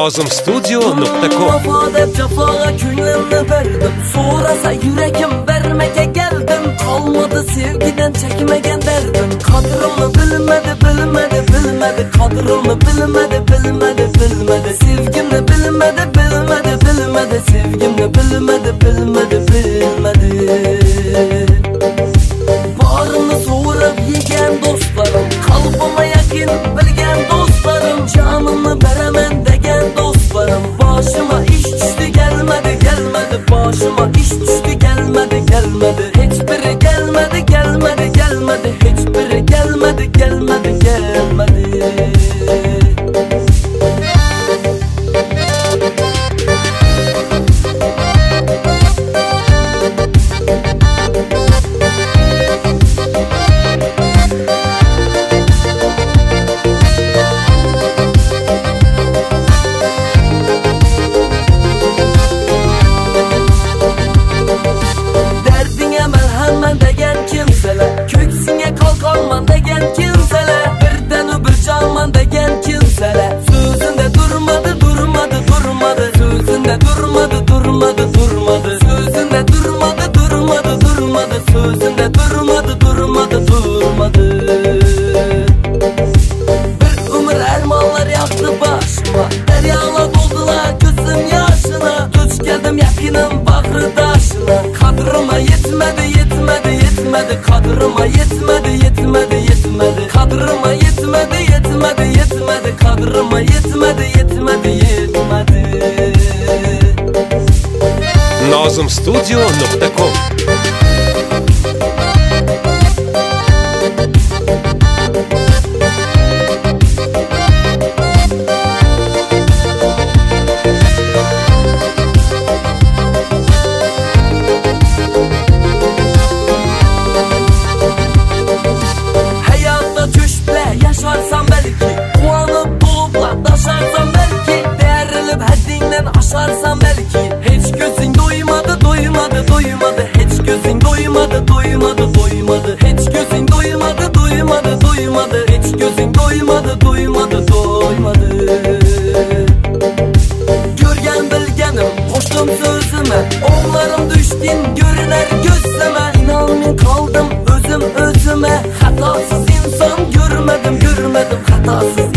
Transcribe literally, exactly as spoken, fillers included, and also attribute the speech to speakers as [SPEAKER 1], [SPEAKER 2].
[SPEAKER 1] Nazım Studio nokta com.
[SPEAKER 2] Vafa deb cefaga ko'nglimni berdim, so'rasa yurakim vermege geldim. Kalmadı sevgiden çekmegen derdim. Kadrımı bilmedi bilmedi bilmedi, kadrımı bilmedi bilmedi bilmedi, sevgimni bilmedi bilmedi bilmedi, sevgimni bilmedi bilmedi bilmedi. Barını so'rab yegan dostlarım, kalbime yakin bilgen dostlarım, canımı beramen degen dostlarım. Başıma iş düştü gelmedi gelmedi, başıma iş düştü gelmedi gelmedi, hiçbiri gelmedi gelmedi gelmedi, hiçbiri gelmedi gelmedi gelmedi. Köksüne kalkalman degen kimseler, birden öbür canman degen kimseler. Sözünde durmadı durmadı durmadı, sözünde durmadı durmadı durmadı, sözünde durmadı durmadı durmadı, sözünde durmadı durmadı durmadı. Bir ömür ermanlar yaktı başıma, deryalar doldular gözüm yaşına. Tuç geldim yakınım bakır taşına, kadrıma yetmedi yetmedi yetmedi, kadrıma yetmedi yetmedi yetmedi, kadrıma yetmedi yetmedi yetmedi, kadrıma yetmedi yetmedi yetmedi.
[SPEAKER 1] Nazım Studio nokta com.
[SPEAKER 2] Yaşarsan belki, uyanıp bulupla taşarsan belki, değerilip haddinden aşarsan belki. Hiç gözün doymadı doymadı doymadı, hiç gözün doymadı doymadı doymadı, hiç gözün doymadı doymadı doymadı, hiç gözün doymadı doymadı doymadı. Görgen bilgenim koştum sözüme, onlarım düştün görüner gözleme. İnanmin kaldım özüm özüme, hatasız insan görmedim görmedim, hatasız